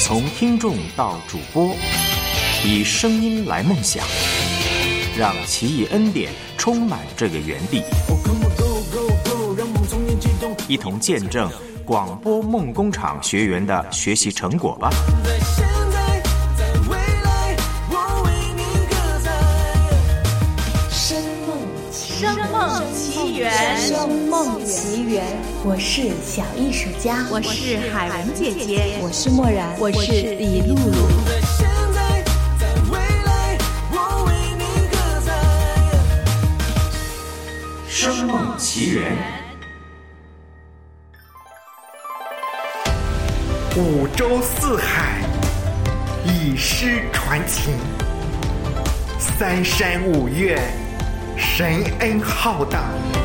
从听众到主播，以声音来梦想，让奇异恩典充满这个园地，一同见证广播梦工厂学员的学习成果吧。 声梦奇缘， 声梦奇缘。我是小艺术家， 我是海文姐姐， 我是默然， 我是李露露。 声梦奇缘。 五洲四海，以诗传情；三山五岳，神恩浩荡。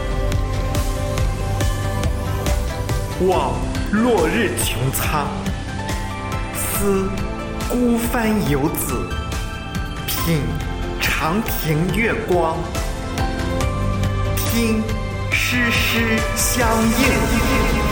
望落日穹苍，思孤帆游子，品长亭月光，听诗诗相应。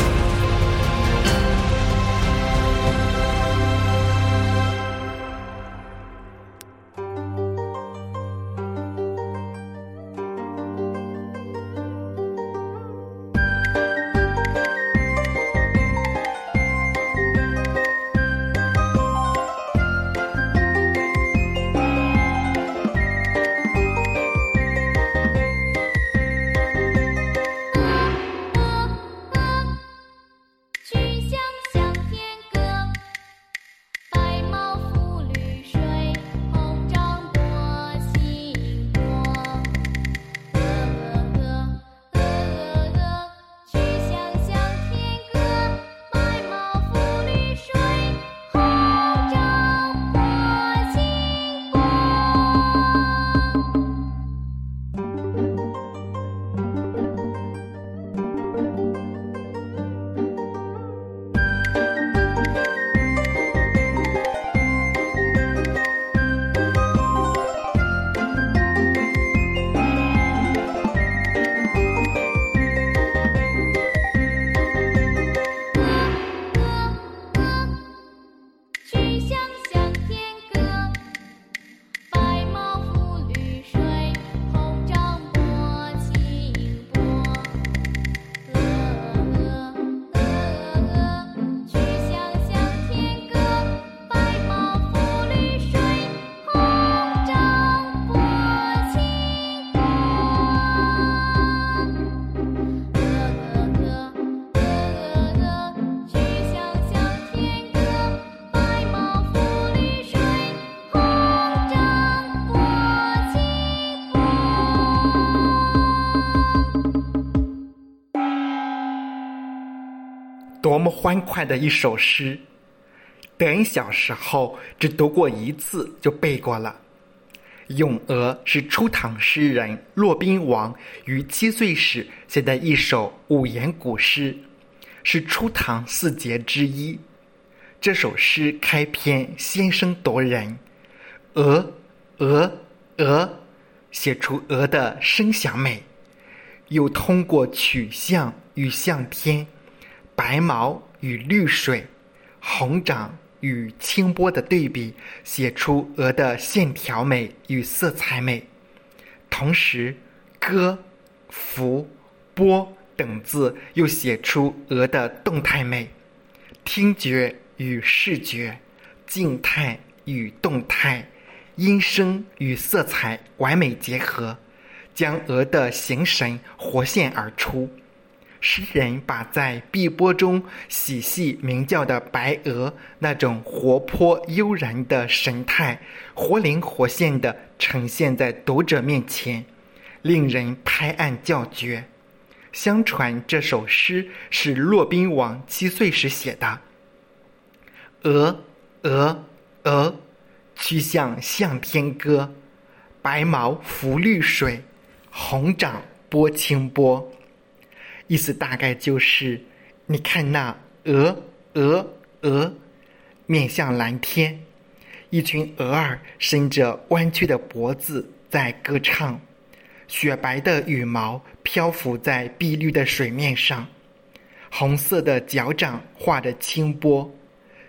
多么欢快的一首诗！德恩小时候只读过一次就背过了。《咏鹅》是初唐诗人骆宾王于7岁时写的一首5言古诗，是初唐4杰之一。这首诗开篇先声夺人，鹅鹅鹅，写出鹅的声响美，又通过曲项与向天，白毛与绿水，红掌与清波的对比，写出鹅的线条美与色彩美。同时歌、浮、波等字又写出鹅的动态美，听觉与视觉，静态与动态，音声与色彩完美结合，将鹅的形神活现而出。诗人把在碧波中嬉戏鸣叫的白鹅那种活泼悠然的神态，活灵活现地呈现在读者面前，令人拍案叫绝。相传这首诗是骆宾王7岁时写的。鹅鹅鹅，曲项向天歌，白毛浮绿水，红掌拨清波。意思大概就是，你看那鹅鹅鹅，面向蓝天，一群鹅儿伸着弯曲的脖子在歌唱，雪白的羽毛漂浮在碧绿的水面上，红色的脚掌画着清波，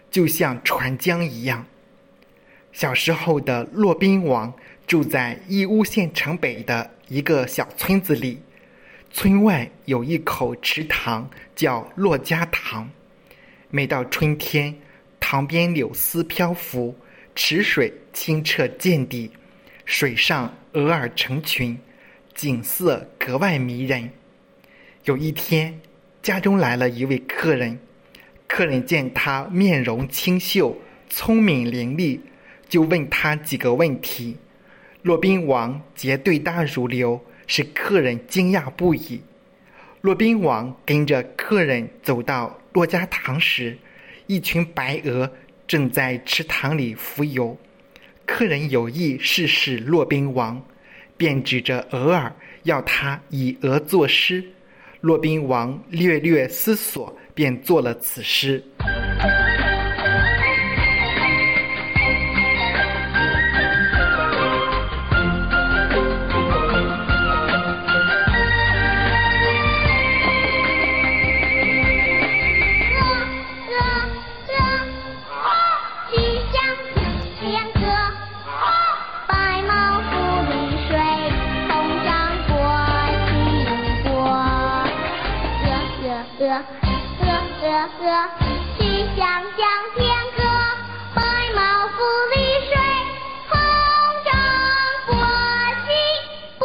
就像船浆一样。小时候的骆宾王住在义乌县城北的一个小村子里，村外有一口池塘叫骆家塘。每到春天，塘边柳丝漂浮，池水清澈见底，水上鹅儿成群，景色格外迷人。有一天，家中来了一位客人，客人见他面容清秀，聪明伶俐，就问他几个问题。骆宾王皆对答如流，使客人惊讶不已。骆宾王跟着客人走到骆家塘时，一群白鹅正在池塘里浮游。客人有意试试骆宾王，便指着鹅儿要他以鹅作诗。骆宾王略略思索，便作了此诗。 曲项向天歌，白毛浮绿水，红掌拨清波。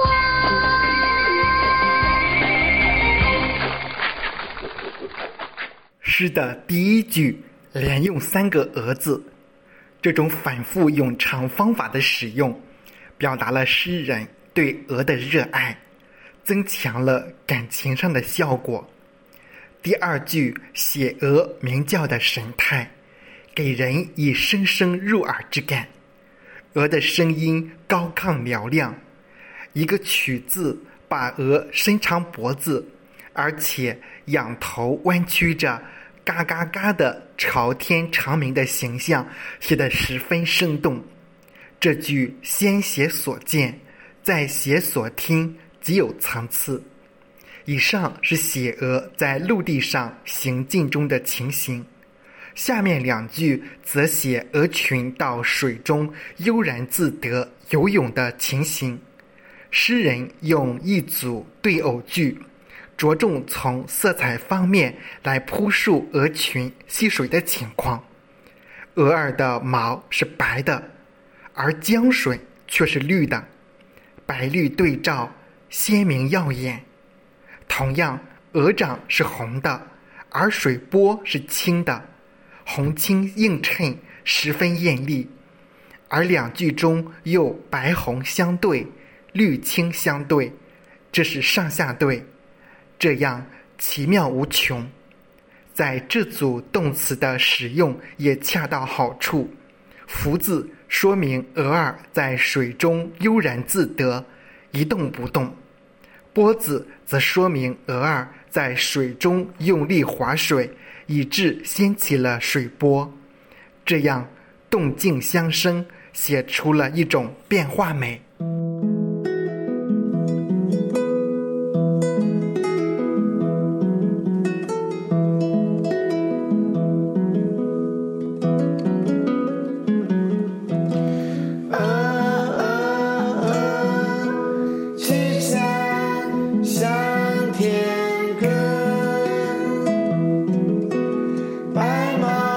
诗的第一句连用3个鹅字，这种反复咏唱方法的使用，表达了诗人对鹅的热爱，增强了感情上的效果。第二句写鹅鸣叫的神态，给人以声声入耳之感。鹅的声音高亢嘹亮，一个曲字把鹅伸长脖子，而且仰头弯曲着，嘎嘎嘎的朝天长鸣的形象写得十分生动。这句先写所见，再写所听，极有层次。以上是写鹅在陆地上行进中的情形，下面2句则写鹅群到水中悠然自得游泳的情形。诗人用一组对偶句，着重从色彩方面来铺述鹅群戏水的情况。鹅儿的毛是白的，而江水却是绿的，白绿对照，鲜明耀眼。同样，鹅掌是红的，而水波是青的，红青映衬，十分艳丽。而2句中又白红相对，绿青相对，这是上下对，这样奇妙无穷。在这组动词的使用也恰到好处，浮字说明鹅儿在水中悠然自得，一动不动，波字则说明鹅儿在水中用力划水，以致掀起了水波。这样动静相生，写出了一种变化美。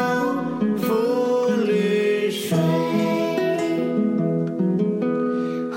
红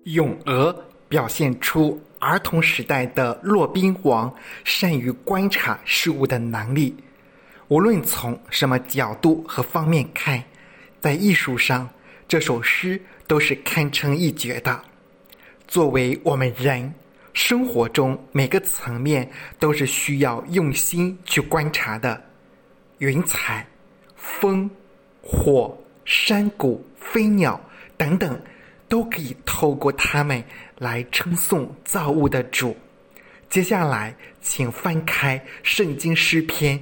咏鹅表现出儿童时代的骆宾王善于观察事物的能力。无论从什么角度和方面看，在艺术上，这首诗都是堪称一绝的。作为我们人，生活中每个层面都是需要用心去观察的。云彩、风、火、山谷、飞鸟等等，都可以透过它们来称颂造物的主。接下来请翻开圣经诗篇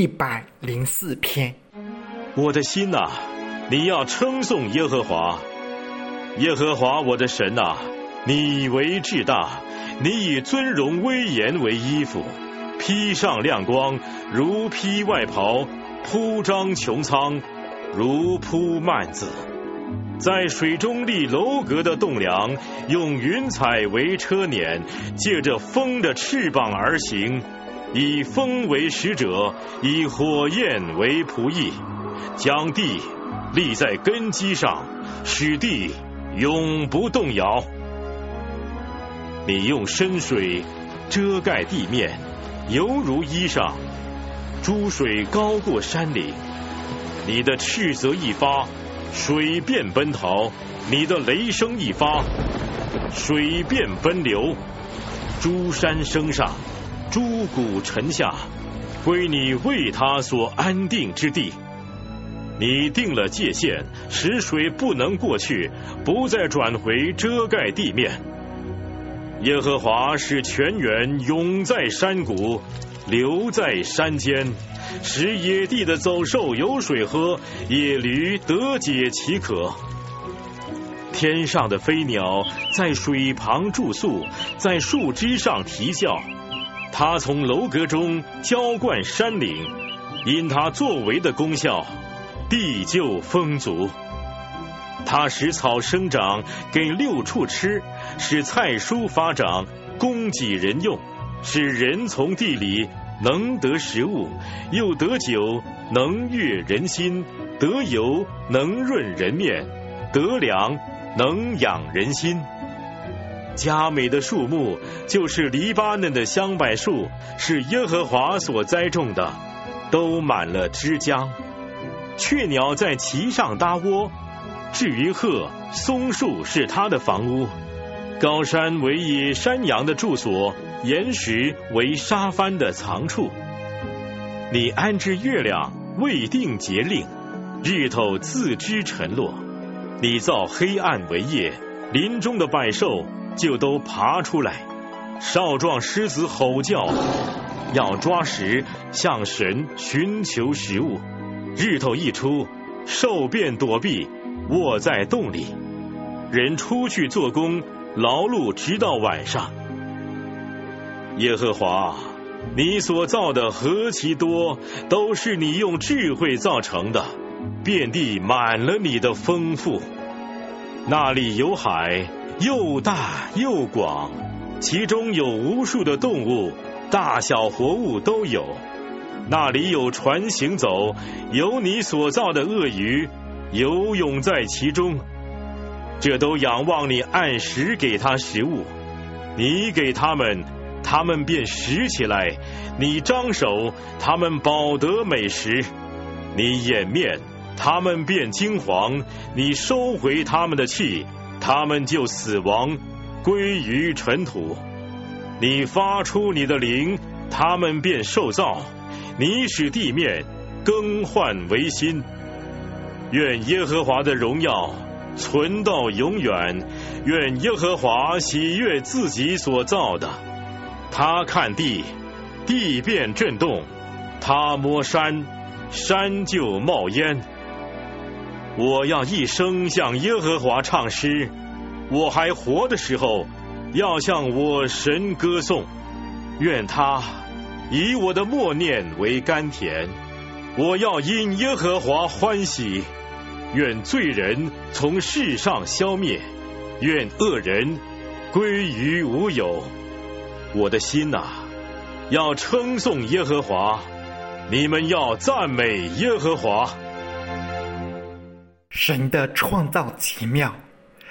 104篇。 我的心啊，你要称颂耶和华。耶和华我的神啊，你为至大，你以尊荣威严为衣服，披上亮光，如披外袍，铺张穹苍，如铺幔子。在水中立楼阁的栋梁，用云彩为车辇，借着风的翅膀而行，以风为使者，以火焰为仆役，将地立在根基上，使地永不动摇。你用深水遮盖地面，犹如衣裳，诸水高过山岭。你的斥责一发，水便奔逃；你的雷声一发，水便奔流。诸山升上，诸谷沉下，归你为他所安定之地。你定了界限，使水不能过去，不再转回遮盖地面。耶和华使泉源涌在山谷，流在山间，使野地的走兽有水喝，野驴得解其渴。天上的飞鸟在水旁住宿，在树枝上啼叫。它从楼阁中浇灌山岭，因它作为的功效，地就丰足。它使草生长，给六畜吃，使菜蔬发长，供给人用，使人从地里能得食物，又得酒，能悦人心，得油，能润人面，得粮，能养人心。佳美的树木就是黎巴嫩的香柏树，是耶和华所栽种的，都满了枝浆。雀鸟在其上搭窝，至于鹤，松树是它的房屋。高山为野山羊的住所，岩石为沙帆的藏处。你安置月亮，未定节令，日头自知沉落。你造黑暗为夜，林中的百兽就都爬出来。少壮狮子吼叫，要抓食，向神寻求食物。日头一出，兽便躲避，卧在洞里。人出去做工，劳碌直到晚上。耶和华，你所造的何其多，都是你用智慧造成的，遍地满了你的丰富。那里有海，又大又广，其中有无数的动物，大小活物都有。那里有船行走，有你所造的鳄鱼游泳在其中。这都仰望你按时给他食物，你给他们，他们便拾起来；你张手，他们饱得美食；你掩面，他们便惊惶；你收回他们的气，他们就死亡，归于尘土。你发出你的灵，他们便受造；你使地面更换为新。愿耶和华的荣耀存到永远，愿耶和华喜悦自己所造的。他看地，地便震动；他摸山，山就冒烟。我要一生向耶和华唱诗，我还活的时候，要向我神歌颂。愿他以我的默念为甘甜，我要因耶和华欢喜。愿罪人从世上消灭，愿恶人归于无有。我的心啊，要称颂耶和华，你们要赞美耶和华。 神的创造奇妙，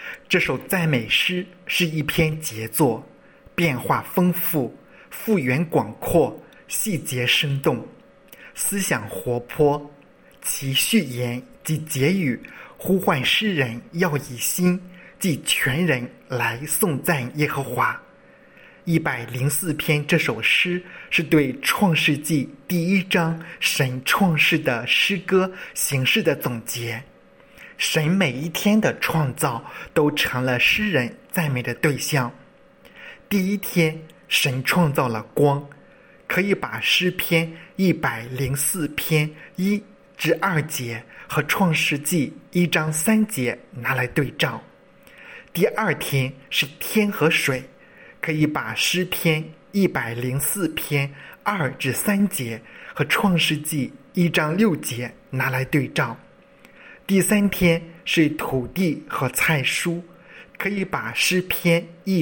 这首赞美诗是一篇杰作，变化丰富，复原广阔，细节生动，思想活泼。其序言及结语呼唤诗人要以心即全人来颂赞耶和华。104篇这首诗是对创世纪第1章神创世的诗歌形式的总结。神每一天的创造都成了诗人赞美的对象。第一天，神创造了光，可以把诗篇104篇1至2节和创世纪1章3节拿来对照。第二天是天和水，可以把诗篇104篇2至3节和创世纪1章6节拿来对照。第三天是土地和菜蔬，可以把诗篇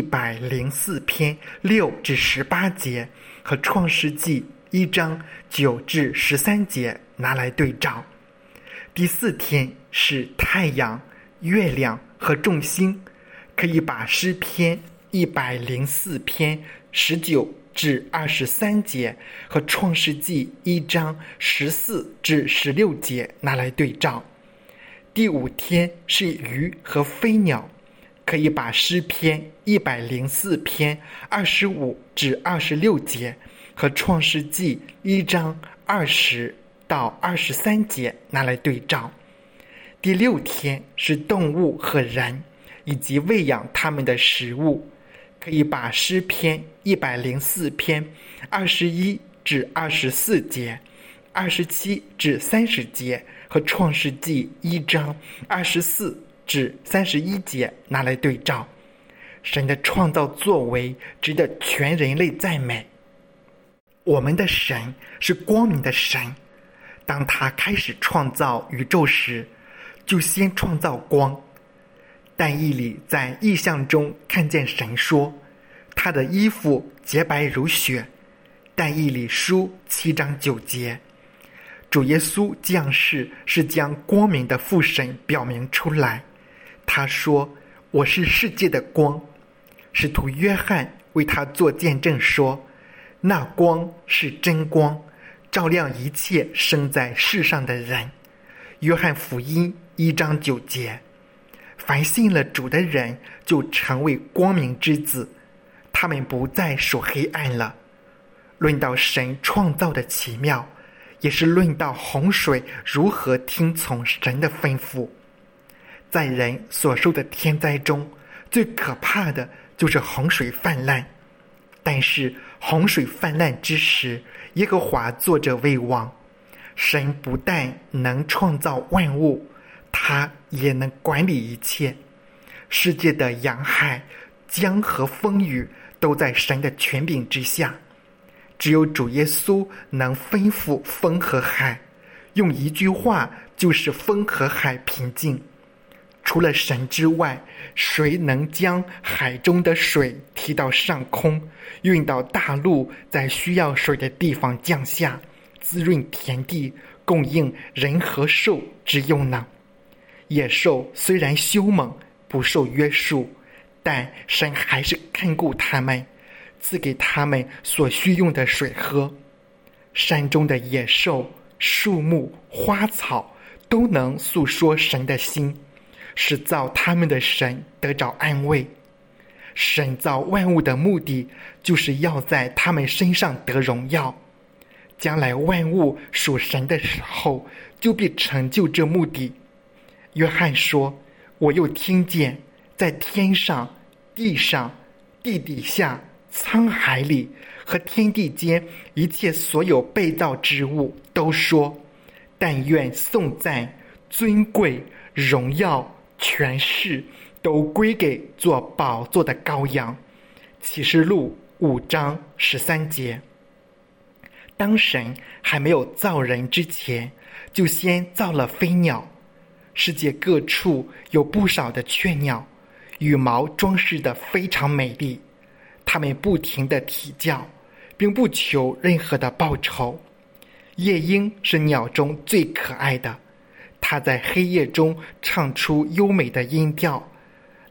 104篇6至18节和创世纪1章9至13节拿来对照。第四天是太阳、月亮和众星，可以把诗篇104篇19至23节和创世纪1章14至16节拿来对照。第五天是鱼和飞鸟，可以把诗篇104篇25至26节和创世纪1章20到23节拿来对照。第六天是动物和人以及喂养他们的食物，可以把诗篇104篇21至24节、27至30节和创世纪1章24至31节拿来对照。神的创造作为值得全人类赞美。我们的神是光明的神，当他开始创造宇宙时，就先创造光。但以理在异象中看见神说，他的衣服洁白如雪。但以理书7章9节。主耶稣降世是将光明的父神表明出来。他说，我是世界的光。使徒约翰为他做见证说，那光是真光，照亮一切生在世上的人。约翰福音1章9节。凡信了主的人就成为光明之子，他们不再属黑暗了。论到神创造的奇妙，也是论到洪水如何听从神的吩咐。在人所受的天灾中，最可怕的就是洪水泛滥。但是洪水泛滥之时，耶和华坐着为王。神不但能创造万物，他也能管理一切。世界的洋海、江河风雨都在神的权柄之下。只有主耶稣能吩咐风和海，用一句话就使风和海平静。除了神之外，谁能将海中的水提到上空，运到大陆，在需要水的地方降下，滋润田地，供应人和兽之用呢？野兽虽然凶猛，不受约束，但神还是看顾他们，赐给他们所需用的水喝。山中的野兽、树木、花草都能诉说神的心，使造他们的神得着安慰。神造万物的目的，就是要在他们身上得荣耀。将来万物属神的时候，就必成就这目的。约翰说，我又听见在天上、地上、地底下、沧海里和天地间一切所有被造之物都说，但愿颂赞、尊贵、荣耀、权势都归给做宝座的羔羊。启示录5章13节。当神还没有造人之前，就先造了飞鸟。世界各处有不少的雀鸟，羽毛装饰得非常美丽，它们不停地啼叫，并不求任何的报酬。夜莺是鸟中最可爱的，它在黑夜中唱出优美的音调。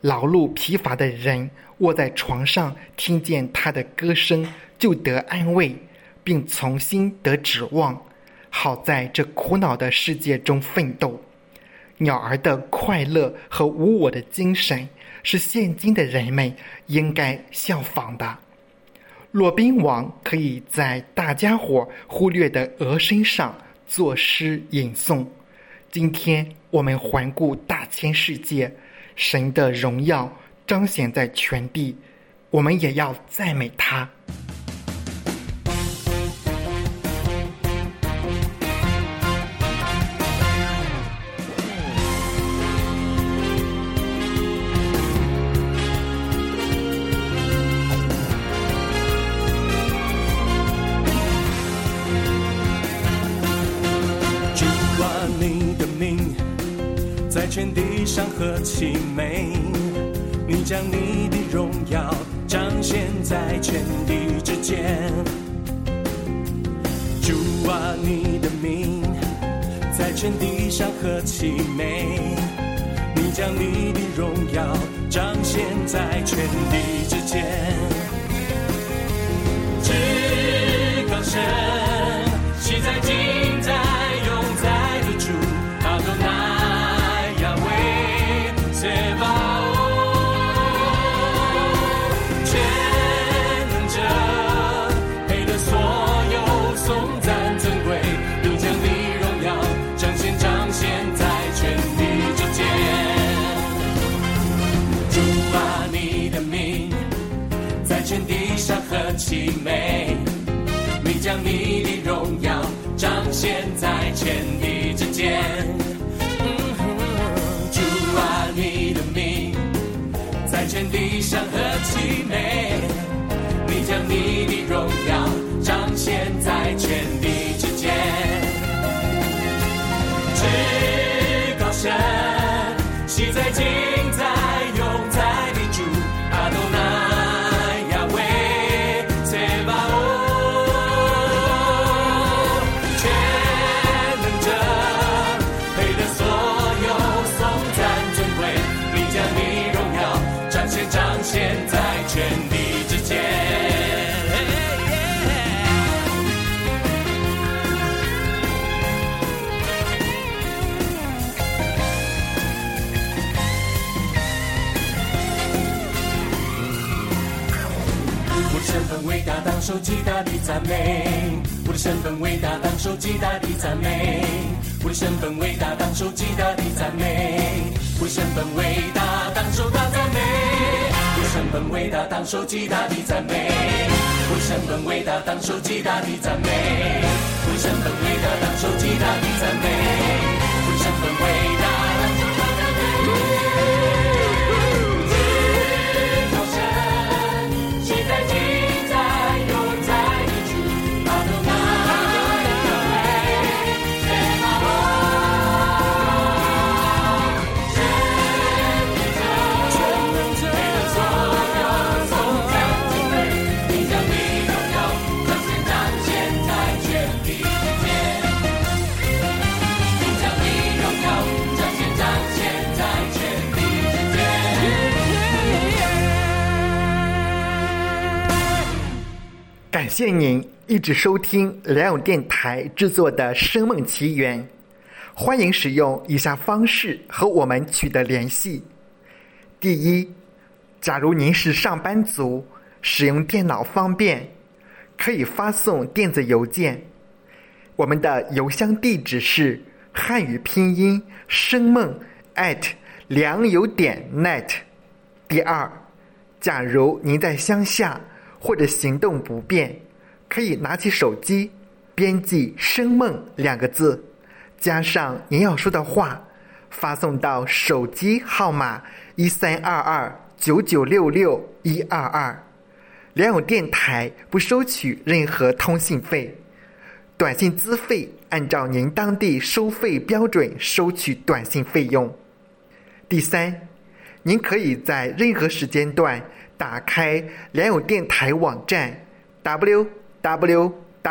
劳碌疲乏的人卧在床上，听见他的歌声，就得安慰，并重新得指望，好在这苦恼的世界中奋斗。鸟儿的快乐和无我的精神是现今的人们应该效仿的。骆宾王可以在大家伙忽略的鹅身上作诗吟诵。今天我们环顾大千世界，神的荣耀彰显在全地，我们也要赞美他。 在全地上何其美，你将你的荣耀彰显在全地之间。主啊，你的名在全地上何其美，你将你的荣耀彰显在全地之间。至高神，昔在今在永在的主阿多乃全地上何其美，你将你的荣耀彰显在全地之间。主啊，你的名在全地上何其美，你将你的荣耀彰显在全地之间。至高神，昔在今在永在的主阿多乃现在全地之间。我的身份伟大，当受极大的赞美。我的身份伟大，当受极大的赞美。我的身份伟大，当受极大的赞美。我的身份伟大，当受大赞美。我的身份伟大，当受极大的赞美。我的身份伟大，当受极大的赞美。我的身份伟大，当受极大的赞美。我的身份伟大，当受大赞美。至高神，昔在今在永在的主阿多乃雅威谢巴欧。 感谢您一直收听良友电台制作的《声梦奇缘》，欢迎使用以下方式和我们取得联系。第一，假如您是上班族，使用电脑方便，可以发送电子邮件，我们的邮箱地址是汉语拼音声梦良友.net。第二，假如您在乡下或者行动不便，可以拿起手机编辑声梦2个字，加上您要说的话，发送到手机号码13229966-122。良友电台不收取任何通信费，短信资费按照您当地收费标准收取短信费用。第三，您可以在任何时间段打开良友电台网站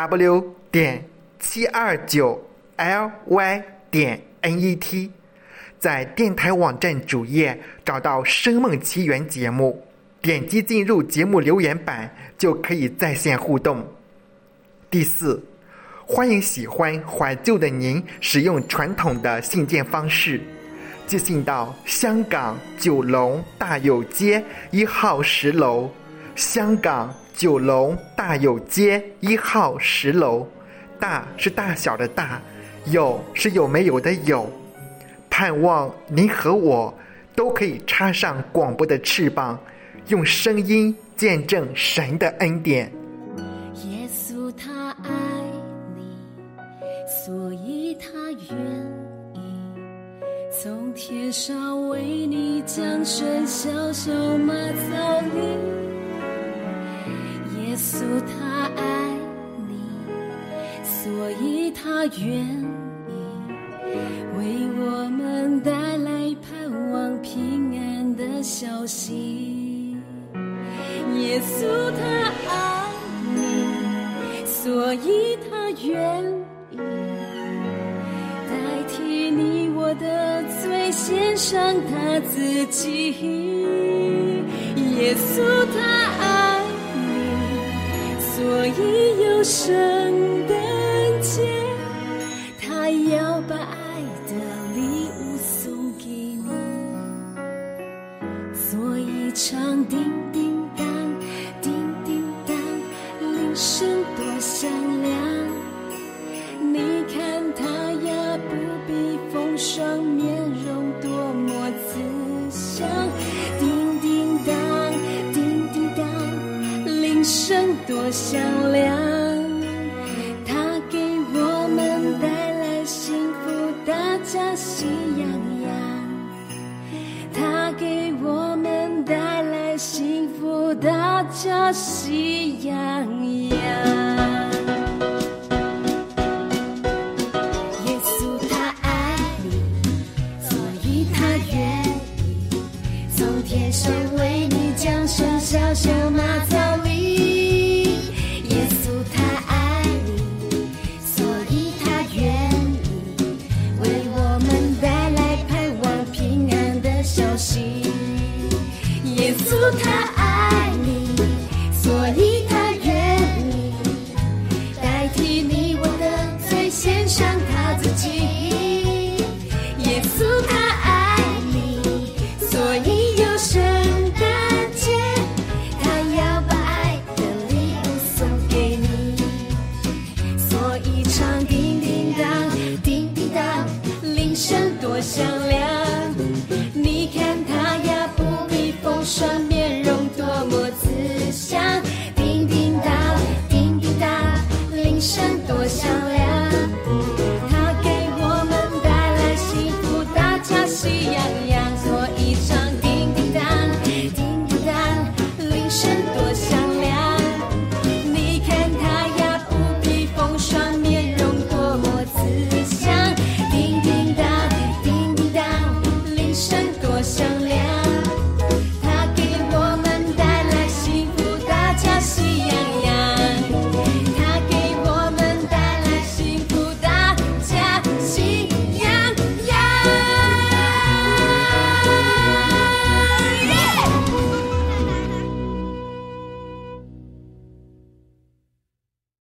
www.729ly.net， 在电台网站主页找到《声梦奇缘》节目，点击进入节目留言板就可以在线互动。第四，欢迎喜欢怀旧的您使用传统的信件方式，寄信到香港九龙大有街1号10楼，香港九龙大有街1号10楼，大是大小的大，有是有没有的有。盼望您和我都可以插上广播的翅膀，用声音见证神的恩典。 耶稣他爱你，所以他愿意从天上为你降生小小马槽里。耶稣他爱你，所以他愿意为我们带来盼望平安的消息。耶稣他爱你，所以他愿意代替你我的罪，献上他自己。耶稣他爱你，所以有生的恩，他要把爱的礼物送给你。所以唱叮叮当，叮叮当，铃声多响亮。你看他呀，不必风霜，面容多么慈祥。叮叮当，叮叮当，铃声多响亮。他给我们带来幸福，大家喜洋洋。他给我们带来幸福，大家喜洋洋。天上为你降生小小马槽里。耶稣他爱你，所以他愿意为我们带来盼望平安的消息。耶稣他爱你，所以他愿意代替你我的罪，献上他自己。耶稣他爱你，所以圣诞节，他要把爱的礼物送给你。所以唱叮叮当，叮叮当，铃声多响亮。